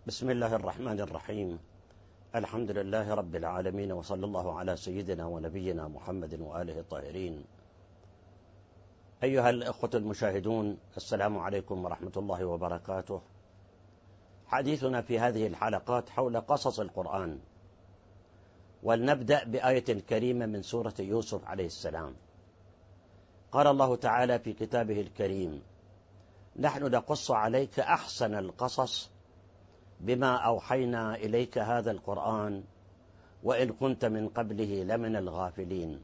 بسم الله الرحمن الرحيم. الحمد لله رب العالمين، وصلى الله على سيدنا ونبينا محمد وآله الطاهرين. أيها الأخوة المشاهدون، السلام عليكم ورحمة الله وبركاته. حديثنا في هذه الحلقات حول قصص القرآن، ولنبدأ بآية كريمة من سورة يوسف عليه السلام. قال الله تعالى في كتابه الكريم: نحن نقص عليك أحسن القصص بما أوحينا إليك هذا القرآن وإن كنت من قبله لمن الغافلين.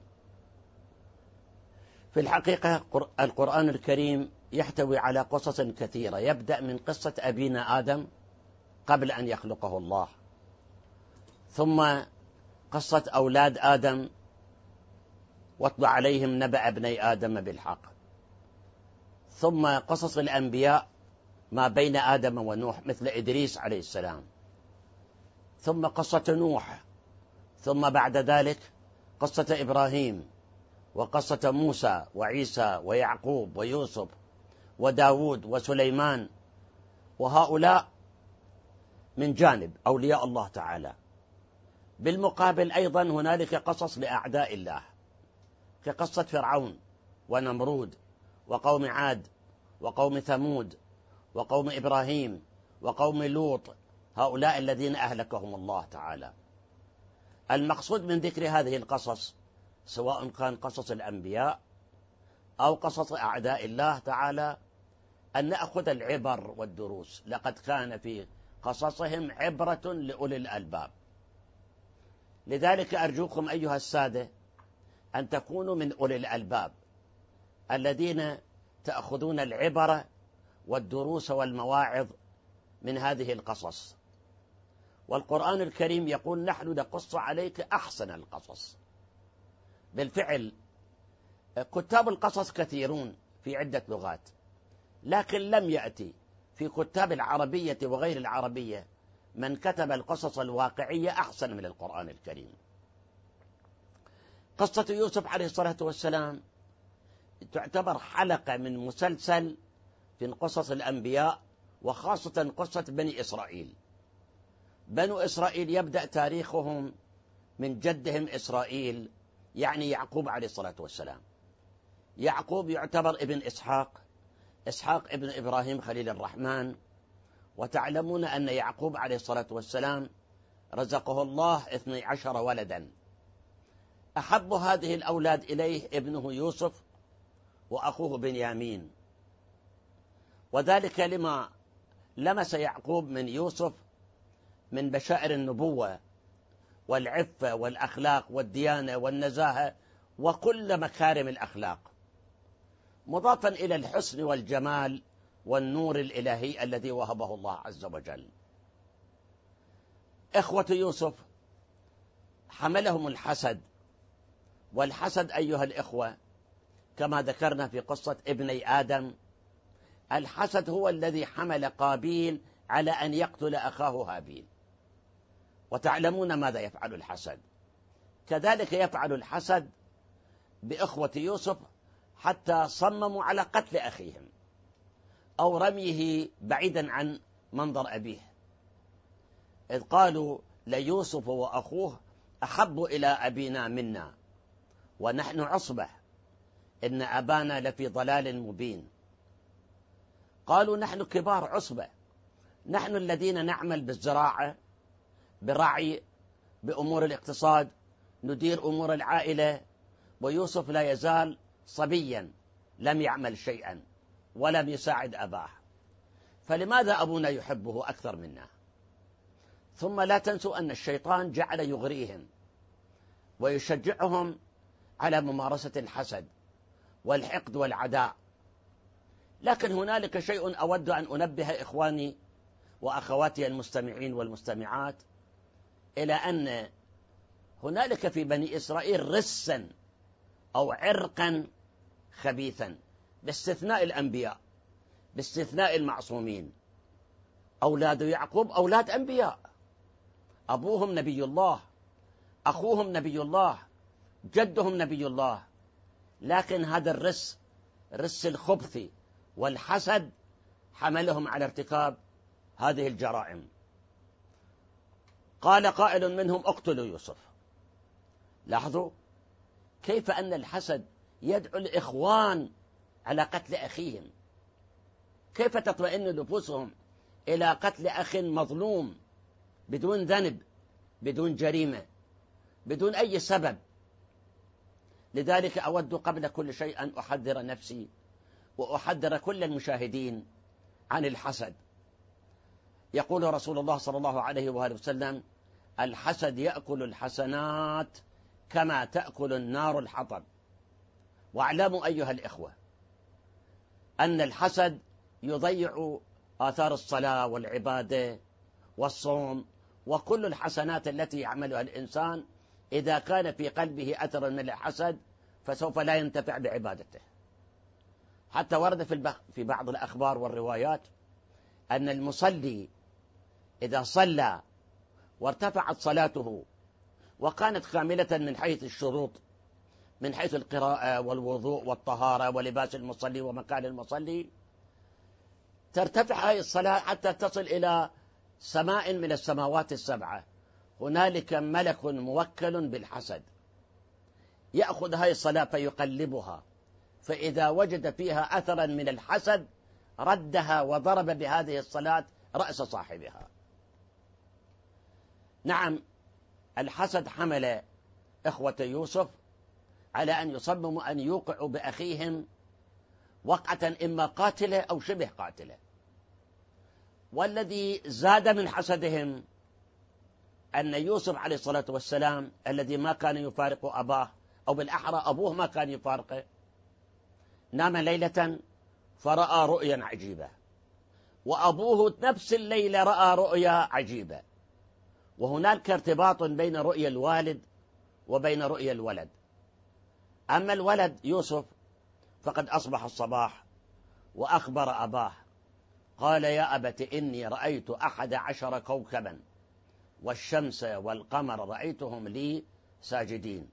في الحقيقة القرآن الكريم يحتوي على قصص كثيرة، يبدأ من قصة أبينا آدم قبل أن يخلقه الله، ثم قصة أولاد آدم واتل عليهم نبأ ابني آدم بالحق، ثم قصص الأنبياء ما بين آدم ونوح مثل إدريس عليه السلام، ثم قصة نوح، ثم بعد ذلك قصة إبراهيم، وقصة موسى وعيسى ويعقوب ويوسف وداود وسليمان، وهؤلاء من جانب أولياء الله تعالى. بالمقابل أيضا هنالك قصص لأعداء الله، كقصة فرعون ونمرود وقوم عاد وقوم ثمود وقوم إبراهيم وقوم لوط، هؤلاء الذين أهلكهم الله تعالى. المقصود من ذكر هذه القصص سواء كان قصص الأنبياء أو قصص أعداء الله تعالى أن نأخذ العبر والدروس، لقد كان في قصصهم عبرة لأولي الألباب. لذلك أرجوكم أيها السادة أن تكونوا من أولي الألباب الذين تأخذون العبر والدروس والمواعظ من هذه القصص. والقرآن الكريم يقول: نحن نقص عليك أحسن القصص. بالفعل كتاب القصص كثيرون في عدة لغات، لكن لم يأتي في كتاب العربية وغير العربية من كتب القصص الواقعية أحسن من القرآن الكريم. قصة يوسف عليه الصلاة والسلام تعتبر حلقة من مسلسل في قصص الأنبياء، وخاصة قصة بني إسرائيل. بنو إسرائيل يبدأ تاريخهم من جدهم إسرائيل، يعني يعقوب عليه الصلاة والسلام. يعقوب يعتبر ابن إسحاق، إسحاق ابن إبراهيم خليل الرحمن. وتعلمون أن يعقوب عليه الصلاة والسلام رزقه الله 12 ولدا، أحب هذه الأولاد إليه ابنه يوسف وأخوه بنيامين، وذلك لما لمس يعقوب من يوسف من بشائر النبوة والعفة والأخلاق والديانة والنزاهة وكل مكارم الأخلاق، مضافا إلى الحسن والجمال والنور الإلهي الذي وهبه الله عز وجل. إخوة يوسف حملهم الحسد، والحسد أيها الإخوة كما ذكرنا في قصة ابني آدم، الحسد هو الذي حمل قابيل على أن يقتل أخاه هابيل. وتعلمون ماذا يفعل الحسد، كذلك يفعل الحسد بإخوة يوسف، حتى صمموا على قتل أخيهم أو رميه بعيدا عن منظر أبيه، إذ قالوا: ليوسف وأخوه أحب إلى أبينا منا ونحن عصبة إن أبانا لفي ضلال مبين. قالوا: نحن كبار عصبة، نحن الذين نعمل بالزراعة، برعي، بأمور الاقتصاد، ندير أمور العائلة، ويوسف لا يزال صبيا لم يعمل شيئا ولم يساعد أباه، فلماذا أبونا يحبه أكثر منا؟ ثم لا تنسوا أن الشيطان جعل يغريهم ويشجعهم على ممارسة الحسد والحقد والعداء. لكن هنالك شيء أود أن أنبه إخواني وأخواتي المستمعين والمستمعات إلى أن هنالك في بني إسرائيل رسا أو عرقا خبيثا، باستثناء الأنبياء، باستثناء المعصومين. أولاد يعقوب أولاد أنبياء، أبوهم نبي الله، أخوهم نبي الله، جدهم نبي الله، لكن هذا الرس الخبث والحسد حملهم على ارتكاب هذه الجرائم. قال قائل منهم اقتلوا يوسف. لاحظوا كيف أن الحسد يدعو الإخوان على قتل أخيهم، كيف تطمئن نفوسهم إلى قتل أخ مظلوم بدون ذنب، بدون جريمة، بدون أي سبب. لذلك أود قبل كل شيء أن أحذر نفسي وأحذر كل المشاهدين عن الحسد. يقول رسول الله صلى الله عليه وآله وسلم: الحسد يأكل الحسنات كما تأكل النار الحطب. واعلموا أيها الإخوة أن الحسد يضيع آثار الصلاة والعبادة والصوم وكل الحسنات التي يعملها الإنسان. إذا كان في قلبه أثر من الحسد فسوف لا ينتفع بعبادته. حتى ورد في بعض الأخبار والروايات أن المصلي إذا صلى وارتفعت صلاته وكانت كاملة من حيث الشروط، من حيث القراءة والوضوء والطهارة ولباس المصلي ومكان المصلي، ترتفع هذه الصلاة حتى تصل إلى سماء من السماوات السبعة. هنالك ملك موكل بالحسد يأخذ هذه الصلاة فيقلبها، فإذا وجد فيها أثرا من الحسد ردها وضرب بهذه الصلاة رأس صاحبها. نعم، الحسد حمل إخوة يوسف على أن يصمموا أن يوقعوا بأخيهم وقعة إما قاتلة أو شبه قاتلة. والذي زاد من حسدهم أن يوسف عليه الصلاة والسلام الذي ما كان يفارق أباه، أو بالأحرى أبوه ما كان يفارقه، نام ليلة فرأى رؤيا عجيبة، وأبوه نفس الليلة رأى رؤيا عجيبة، وهناك ارتباط بين رؤيا الوالد وبين رؤيا الولد. أما الولد يوسف فقد أصبح الصباح وأخبر أباه، قال: يا أبت إني رأيت 11 كوكبا والشمس والقمر رأيتهم لي ساجدين.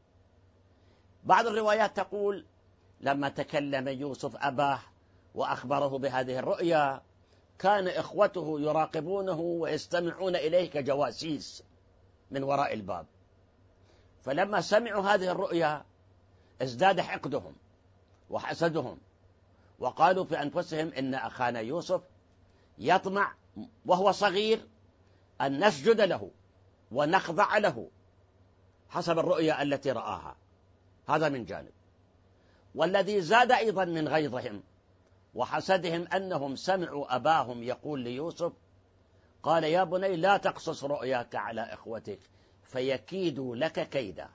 بعض الروايات تقول لما تكلم يوسف أباه وأخبره بهذه الرؤيا كان إخوته يراقبونه ويستمعون إليه كجواسيس من وراء الباب، فلما سمعوا هذه الرؤيا ازداد حقدهم وحسدهم، وقالوا في أنفسهم إن أخانا يوسف يطمع وهو صغير أن نسجد له ونخضع له حسب الرؤيا التي رآها. هذا من جانب. والذي زاد أيضا من غيظهم وحسدهم أنهم سمعوا أباهم يقول ليوسف، قال: يا بني لا تقصص رؤياك على إخوتك فيكيدوا لك كيدا.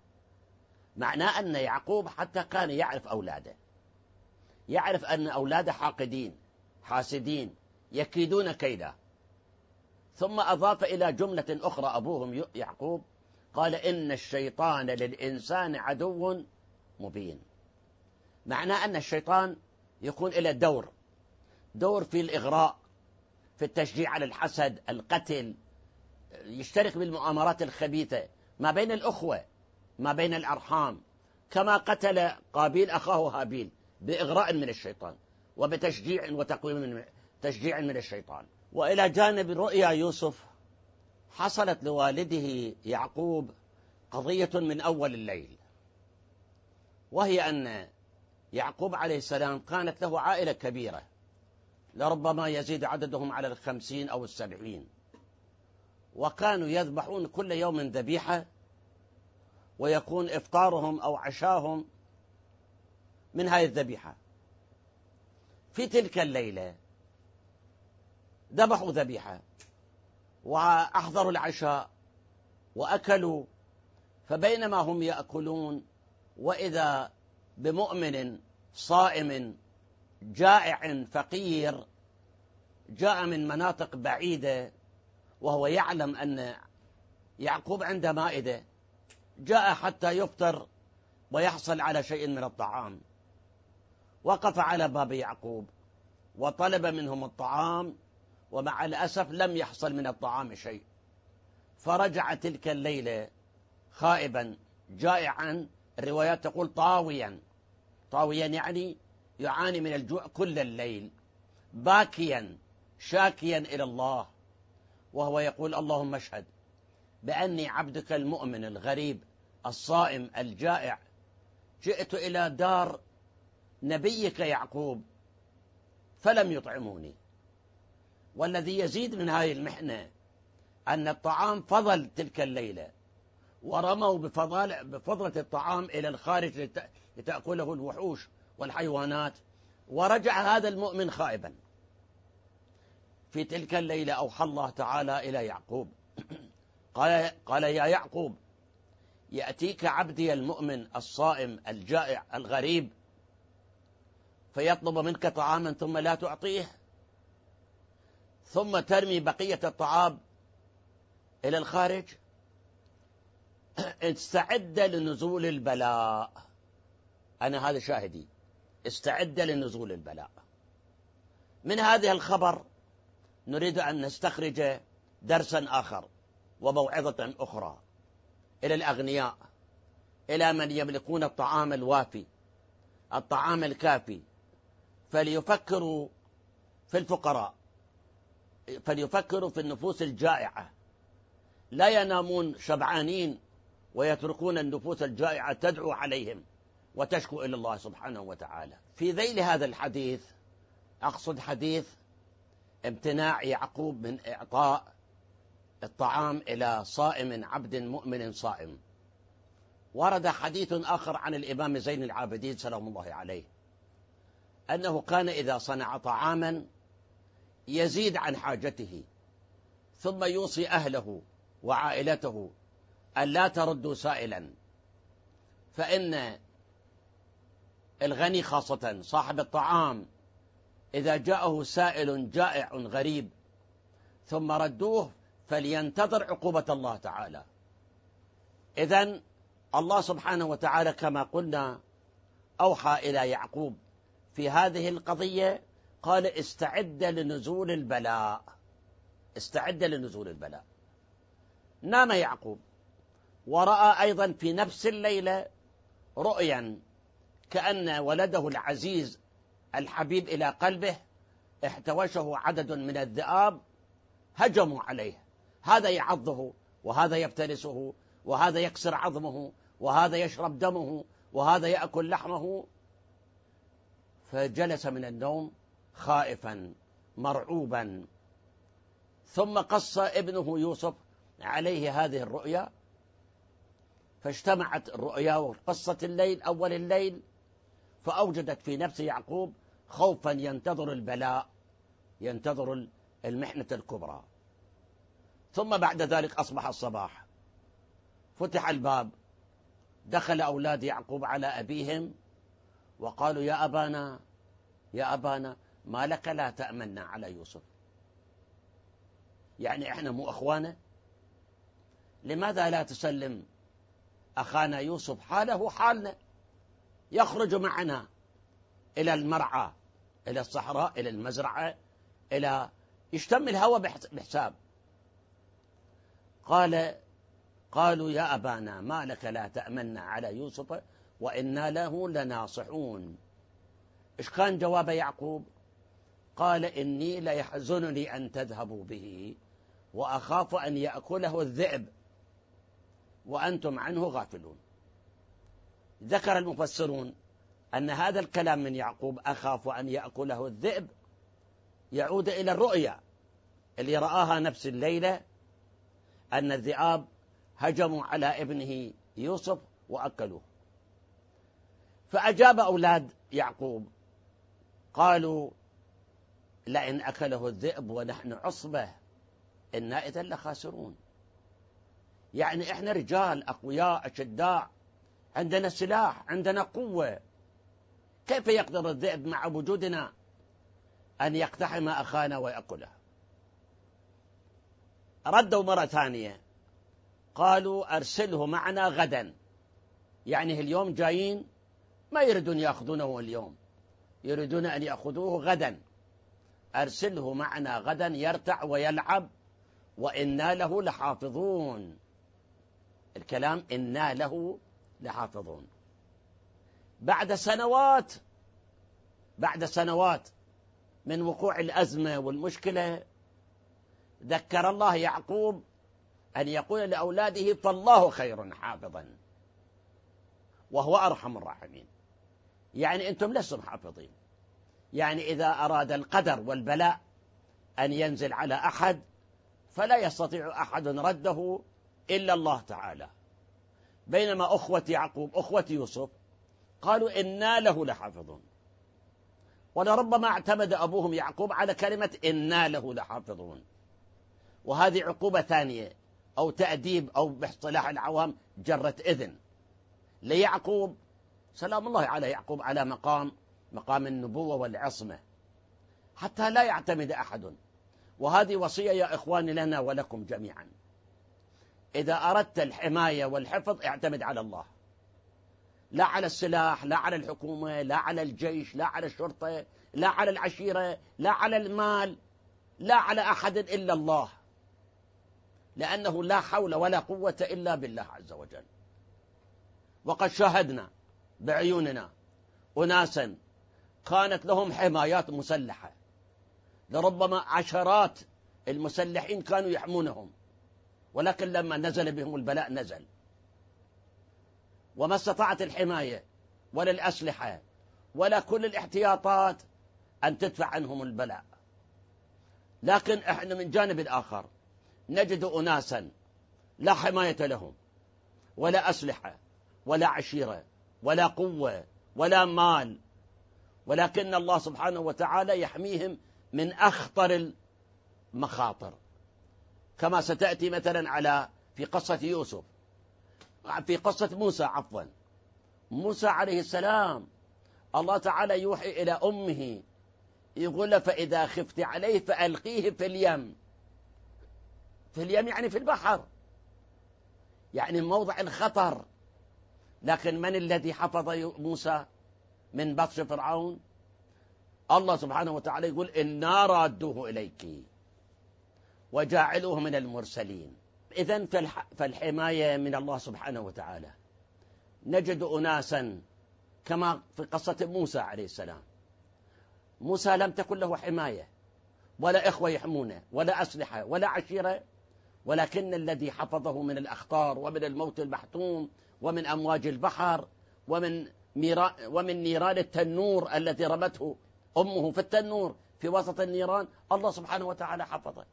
معناه أن يعقوب حتى كان يعرف أولاده، يعرف أن أولاده حاقدين حاسدين يكيدون كيدا. ثم أضاف إلى جملة أخرى أبوهم يعقوب، قال: إن الشيطان للإنسان عدو مبين. معناه أن الشيطان يكون إلى دور في الإغراء، في التشجيع على الحسد، القتل، يشترك بالمؤامرات الخبيثة ما بين الأخوة، ما بين الأرحام، كما قتل قابيل أخاه هابيل بإغراء من الشيطان وبتشجيع وتقويم تشجيع من الشيطان. وإلى جانب رؤيا يوسف حصلت لوالده يعقوب قضية من أول الليل، وهي أن يعقوب عليه السلام كانت له عائلة كبيرة، لربما يزيد عددهم على 50 أو 70، وكانوا يذبحون كل يوم ذبيحة، ويكون إفطارهم أو عشاهم من هذه الذبيحة. في تلك الليلة ذبحوا ذبيحة وأحضروا العشاء وأكلوا، فبينما هم يأكلون وإذا بمؤمن صائم جائع فقير جاء من مناطق بعيدة، وهو يعلم أن يعقوب عنده مائدة، جاء حتى يفطر ويحصل على شيء من الطعام، وقف على باب يعقوب وطلب منهم الطعام، ومع الأسف لم يحصل من الطعام شيء، فرجع تلك الليلة خائبا جائعا. الروايات تقول طاويا يعني يعاني من الجوع كل الليل، باكيا شاكيا إلى الله، وهو يقول: اللهم اشهد بأني عبدك المؤمن الغريب الصائم الجائع، جئت إلى دار نبيك يعقوب فلم يطعموني. والذي يزيد من هذه المحنة أن الطعام فضل تلك الليلة، ورموا بفضلة الطعام إلى الخارج لتأكله الوحوش والحيوانات، ورجع هذا المؤمن خائبا. في تلك الليلة أوحى الله تعالى إلى يعقوب قال يا يعقوب يأتيك عبدي المؤمن الصائم الجائع الغريب فيطلب منك طعاما ثم لا تعطيه، ثم ترمي بقية الطعام إلى الخارج. استعد لنزول البلاء. أنا هذا شاهدي، استعد لنزول البلاء. من هذه الخبر نريد أن نستخرج درسا آخر وموعظة أخرى إلى الأغنياء، إلى من يملكون الطعام الوافي، الطعام الكافي، فليفكروا في الفقراء، فليفكروا في النفوس الجائعة. لا ينامون شبعانين ويتركون النفوس الجائعة تدعو عليهم وتشكو إلى الله سبحانه وتعالى. في ذيل هذا الحديث أقصد حديث امتناع يعقوب من إعطاء الطعام إلى صائم عبد مؤمن صائم. ورد حديث آخر عن الإمام زين العابدين سلام الله عليه أنه كان إذا صنع طعاما يزيد عن حاجته ثم يوصي أهله وعائلته أن لا تردوا سائلا، فإن الغني خاصة صاحب الطعام إذا جاءه سائل جائع غريب ثم ردوه فلينتظر عقوبة الله تعالى. إذن الله سبحانه وتعالى كما قلنا أوحى إلى يعقوب في هذه القضية، قال استعد لنزول البلاء، استعد لنزول البلاء. نام يعقوب ورأى أيضا في نفس الليلة رؤيا كأن ولده العزيز الحبيب إلى قلبه احتوشه عدد من الذئاب هجموا عليه، هذا يعضه وهذا يفترسه وهذا يكسر عظمه وهذا يشرب دمه وهذا يأكل لحمه. فجلس من النوم خائفا مرعوبا، ثم قص ابنه يوسف عليه هذه الرؤيا، فاجتمعت الرؤيا وقصة الليل أول الليل، فأوجدت في نفس يعقوب خوفا ينتظر البلاء، ينتظر المحنة الكبرى. ثم بعد ذلك أصبح الصباح، فتح الباب، دخل أولاد يعقوب على أبيهم وقالوا يا أبانا يا أبانا ما لك لا تأمنا على يوسف، يعني إحنا مو أخوانا؟ لماذا لا تسلم أخانا يوسف حاله حالنا، يخرج معنا إلى المرعى، إلى الصحراء، إلى المزرعة، إلى يشتم الهوى بحساب. قالوا يا أبانا ما لك لا تأمنا على يوسف وإنا له لناصحون. إيش كان جواب يعقوب؟ قال إني ليحزنني أن تذهبوا به وأخاف أن يأكله الذئب وأنتم عنه غافلون. ذكر المفسرون أن هذا الكلام من يعقوب أخاف أن يأكله الذئب يعود إلى الرؤيا اللي رآها نفس الليلة، أن الذئاب هجموا على ابنه يوسف وأكلوه. فأجاب أولاد يعقوب قالوا لئن أكله الذئب ونحن عصبة إنا إذا لخاسرون. يعني إحنا رجال أقوياء أشداء، عندنا سلاح، عندنا قوة، كيف يقدر الذئب مع وجودنا أن يقتحم أخانا ويأكله؟ ردوا مرة ثانية قالوا أرسله معنا غدا، يعني اليوم جايين ما يريدون يأخذونه اليوم، يريدون أن يأخذوه غدا، أرسله معنا غدا يرتع ويلعب وإنا له لحافظون. الكلام إنا له لحافظون. بعد سنوات من وقوع الأزمة والمشكلة ذكر الله يعقوب أن يقول لأولاده فالله خير حافظا وهو أرحم الراحمين. يعني أنتم لستم حافظين. يعني إذا أراد القدر والبلاء أن ينزل على أحد فلا يستطيع أحد رده إلا الله تعالى. بينما أخوة يعقوب أخوة يوسف قالوا إنا له لحافظون، ولربما اعتمد أبوهم يعقوب على كلمة إنا له لحافظون، وهذه عقوبة ثانية أو تأديب أو باصطلاح العوام جرة إذن ليعقوب سلام الله على يعقوب على مقام النبوة والعصمة حتى لا يعتمد أحد. وهذه وصية يا إخواني لنا ولكم جميعا. إذا أردت الحماية والحفظ اعتمد على الله، لا على السلاح، لا على الحكومة، لا على الجيش، لا على الشرطة، لا على العشيرة، لا على المال، لا على أحد إلا الله، لأنه لا حول ولا قوة إلا بالله عز وجل. وقد شاهدنا بعيوننا أناسا كانت لهم حمايات مسلحة، لربما عشرات المسلحين كانوا يحمونهم، ولكن لما نزل بهم البلاء نزل وما استطاعت الحماية ولا الأسلحة ولا كل الاحتياطات أن تدفع عنهم البلاء. لكن احنا من جانب الآخر نجد أناسا لا حماية لهم ولا أسلحة ولا عشيرة ولا قوة ولا مال، ولكن الله سبحانه وتعالى يحميهم من أخطر المخاطر، كما ستأتي مثلا في قصة يوسف، في قصة موسى موسى عليه السلام الله تعالى يوحي إلى أمه يقول فإذا خفت عليه فألقيه في اليم. في اليم يعني في البحر، يعني موضع الخطر. لكن من الذي حفظ موسى من بطش فرعون؟ الله سبحانه وتعالى يقول إنا رادوه إليك وجاعلوه من المرسلين. إذن فالحماية من الله سبحانه وتعالى. نجد أناسا كما في قصة موسى عليه السلام، موسى لم تكن له حماية ولا إخوة يحمونه ولا أسلحة ولا عشيرة، ولكن الذي حفظه من الأخطار ومن الموت المحتوم ومن أمواج البحر ومن نيران التنور التي رمته أمه في التنور في وسط النيران، الله سبحانه وتعالى حفظه.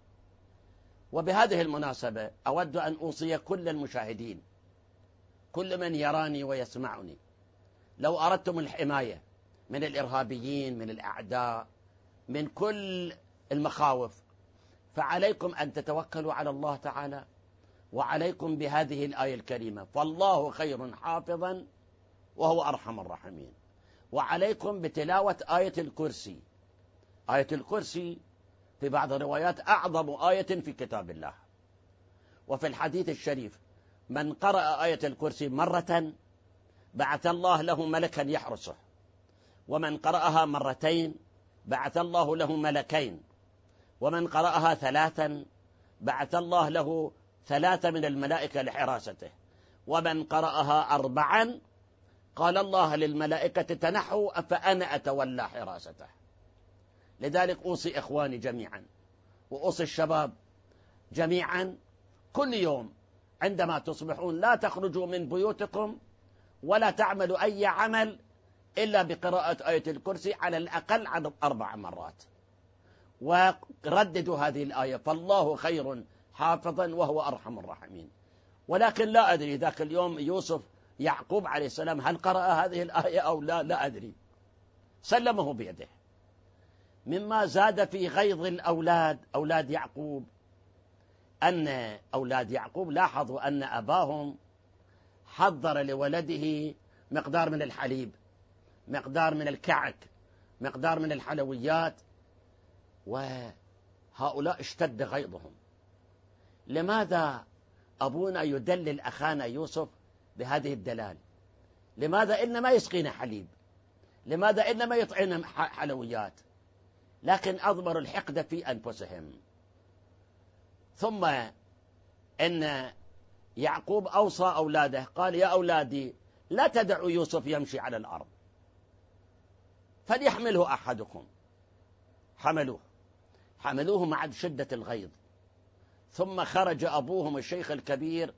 وبهذه المناسبة أود أن أوصي كل المشاهدين، كل من يراني ويسمعني، لو أردتم الحماية من الإرهابيين، من الأعداء، من كل المخاوف، فعليكم أن تتوكلوا على الله تعالى، وعليكم بهذه الآية الكريمة فالله خير حافظا وهو أرحم الراحمين، وعليكم بتلاوة آية الكرسي. آية الكرسي في بعض الروايات أعظم آية في كتاب الله. وفي الحديث الشريف من قرأ آية الكرسي مرة بعث الله له ملكا يحرسه، ومن قرأها مرتين بعث الله له ملكين، ومن قرأها ثلاثا بعث الله له 3 من الملائكة لحراسته، ومن قرأها 4 قال الله للملائكة تنحوا فأنا أتولى حراسته. لذلك أوصي إخواني جميعا وأوصي الشباب جميعا كل يوم عندما تصبحون لا تخرجوا من بيوتكم ولا تعملوا أي عمل إلا بقراءة آية الكرسي على الأقل عدد 4 مرات، ورددوا هذه الآية فالله خير حافظا وهو أرحم الراحمين. ولكن لا أدري ذاك اليوم يعقوب عليه السلام هل قرأ هذه الآية أو لا أدري، سلمه بيده. مما زاد في غيظ الأولاد أولاد يعقوب أن أولاد يعقوب لاحظوا أن أباهم حضر لولده مقدار من الحليب، مقدار من الكعك، مقدار من الحلويات، وهؤلاء اشتد غيظهم. لماذا أبونا يدلل أخانا يوسف بهذه الدلال؟ لماذا إنما يسقينا حليب؟ لماذا إنما يطعنا حلويات؟ لكن أضمروا الحقد في أنفسهم. ثم إن يعقوب أوصى أولاده قال يا أولادي لا تدعوا يوسف يمشي على الأرض فليحمله أحدكم. حملوه مع شدة الغيظ، ثم خرج أبوهم الشيخ الكبير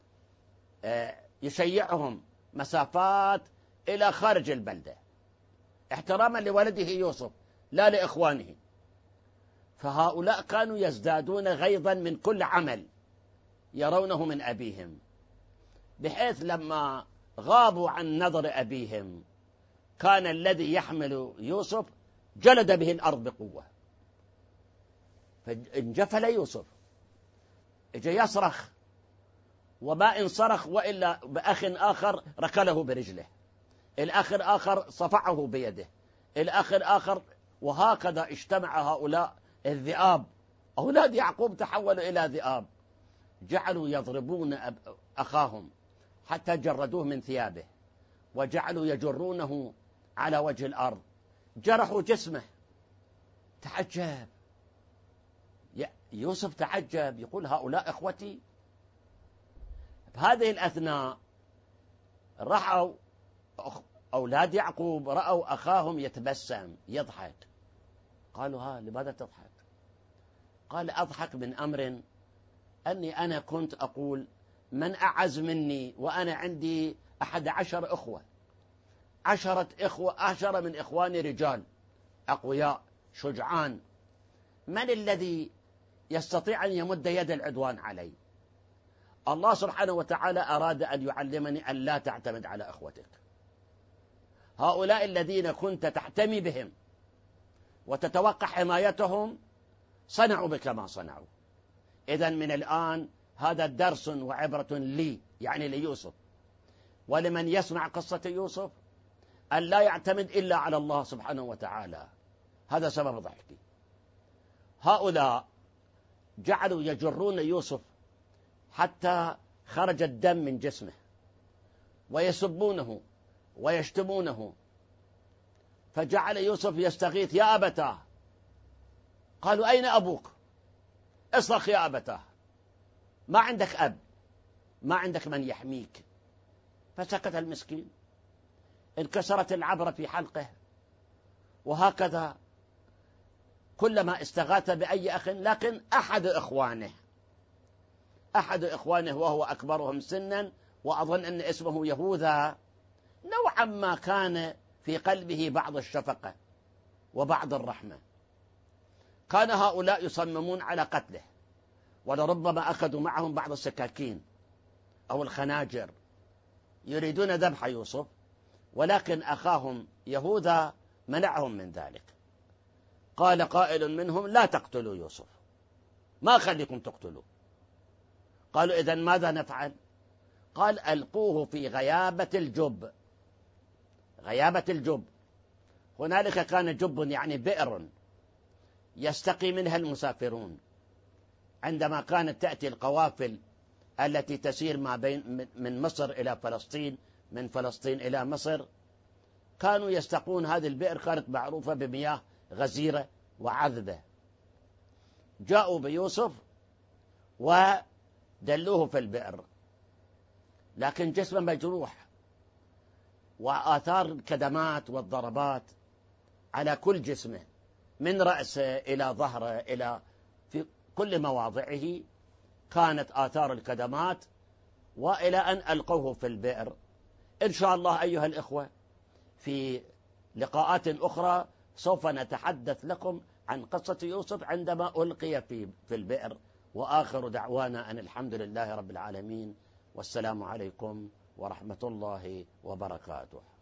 يشيعهم مسافات إلى خارج البلدة احتراما لولده يوسف لا لإخوانه. فهؤلاء كانوا يزدادون غيظا من كل عمل يرونه من أبيهم، بحيث لما غابوا عن نظر أبيهم كان الذي يحمل يوسف جلد به الأرض بقوة، فانجفل يوسف، اجى يصرخ وما إن صرخ وإلا بأخ آخر ركله برجله، الأخ الآخر صفعه بيده، الأخ الآخر، وهكذا اجتمع هؤلاء الذئاب. أولاد يعقوب تحولوا إلى ذئاب، جعلوا يضربون أخاهم حتى جردوه من ثيابه، وجعلوا يجرونه على وجه الأرض، جرحوا جسمه. تعجب يوسف، تعجب، يقول هؤلاء إخوتي. بهذه الأثناء رأوا أولاد يعقوب، رأوا أخاهم يتبسم يضحك، قالوا لماذا تضحك؟ قال أضحك من أمر أني أنا كنت أقول من أعز مني وأنا عندي 11 أخوة، 10 إخوة، 10 من إخواني رجال أقوياء شجعان، من الذي يستطيع أن يمد يد العدوان علي؟ الله سبحانه وتعالى أراد أن يعلمني أن لا تعتمد على أخوتك، هؤلاء الذين كنت تحتمي بهم وتتوقع حمايتهم صنعوا بك ما صنعوا. إذن من الآن هذا درس وعبرة لي، يعني ليوسف، ولمن يسمع قصة يوسف، أن لا يعتمد إلا على الله سبحانه وتعالى. هذا سبب ضحكي. هؤلاء جعلوا يجرون يوسف حتى خرج الدم من جسمه، ويسبونه ويشتمونه، فجعل يوسف يستغيث: يا أبتاه. قالوا: أين أبوك؟ اصرخ يا أبتاه، ما عندك أب، ما عندك من يحميك. فسكت المسكين، انكسرت العبرة في حلقه. وهكذا كلما استغاث بأي أخ، لكن أحد إخوانه وهو أكبرهم سنا، وأظن أن اسمه يهوذا، نوعا ما كان في قلبه بعض الشفقة وبعض الرحمة. كان هؤلاء يصممون على قتله، ولربما أخذوا معهم بعض السكاكين أو الخناجر يريدون ذبح يوسف، ولكن أخاهم يهوذا منعهم من ذلك. قال قائل منهم: لا تقتلوا يوسف، ما خليكم تقتلوا. قالوا: إذن ماذا نفعل؟ قال: ألقوه في غيابة الجب. غيابة الجب، هنالك كان جب يعني بئر يستقي منها المسافرون عندما كانت تأتي القوافل التي تسير ما بين من مصر إلى فلسطين، من فلسطين إلى مصر، كانوا يستقون هذه البئر، كانت معروفة بمياه غزيرة وعذبة. جاءوا بيوسف ودلوه في البئر، لكن جسمه مجروح، وآثار الكدمات والضربات على كل جسمه، من رأسه إلى ظهره، إلى في كل مواضعه كانت آثار الكدمات، وإلى أن ألقوه في البئر. إن شاء الله أيها الإخوة في لقاءات أخرى سوف نتحدث لكم عن قصة يوسف عندما ألقي في البئر. وآخر دعوانا أن الحمد لله رب العالمين، والسلام عليكم ورحمة الله وبركاته.